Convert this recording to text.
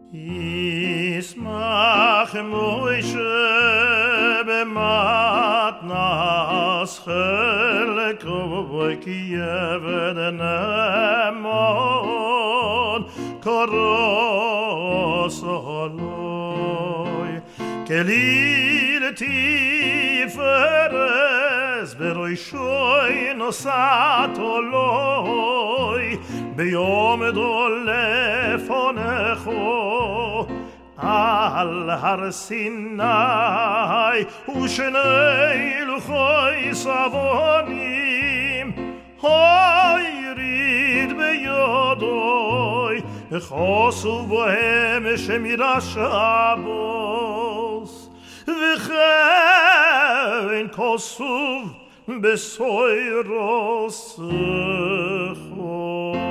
ישמח מוישה במתנ"ס חלקו כי עבד נאמן קרוס עלוי כליל תפארס בראשוי נוסעת עלוי ביום דולף עונךו על הר סיני ושני לוחי סבונים היריד בידוי וחוסו בוהם שמירה שבוס וכן כוסוב בסוירוס חו